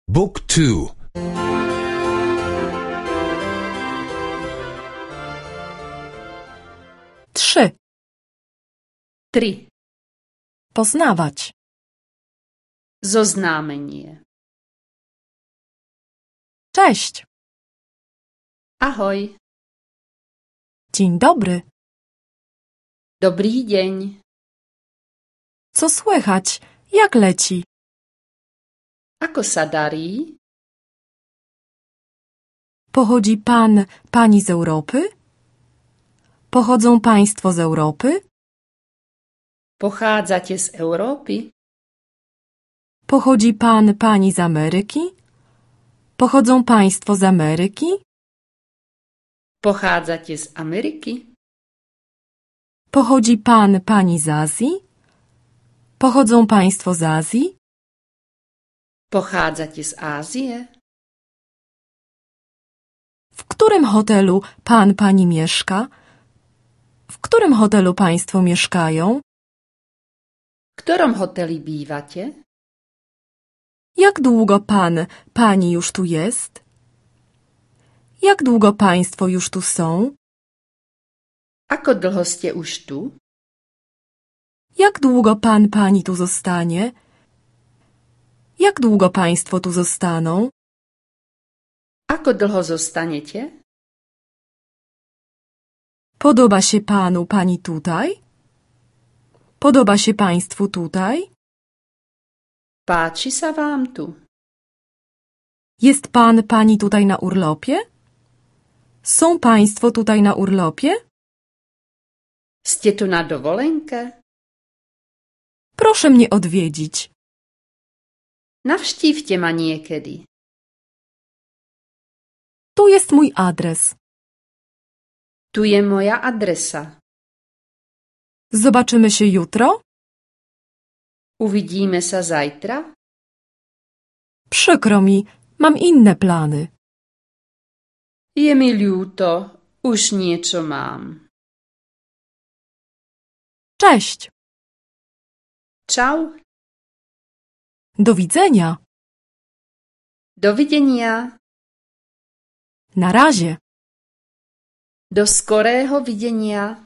Book 2. 3. 3. Poznawać. Zoznámenie. Cześć. Ahoj. Dzień dobry. Dobrý deň. Co słychać? Jak leci? Ako sa darí? Pochodzi pan, pani z Europy? Pochodzą państwo z Europy? Pochádzate z Európy? Pochodzi pan, pani z Ameryki? Pochodzą państwo z Ameryki? Pochádzate z Ameriky? Pochodzi pan, pani z Azji? Pochodzą państwo z Azji? Pochádzate z Ázie? W którym hotelu pan, pani mieszka? W którym hotelu państwo mieszkają? V ktorom hoteli bývate? Jak długo pan, pani już tu jest? Jak długo państwo już tu są? Ako dlho ste už tu? Jak długo pan, pani tu zostanie? Jak długo państwo tu zostaną? Ako dlho zostanete? Podoba się panu, pani tutaj? Podoba się państwu tutaj? Páči sa vám tu? Jest pan, pani tutaj na urlopie? Są państwo tutaj na urlopie? Ste tu na dovolenke? Proszę mnie odwiedzić. Navštívte ma niekedy. Tu jest mój adres. Tu je moja adresa. Zobaczymy się jutro? Uvidíme sa zajtra? Przykro mi, mam inne plany. Je mi ľúto, už niečo mám. Cześć. Čau. Do widzenia. Dovidenia. Na razie. Do skorého videnia.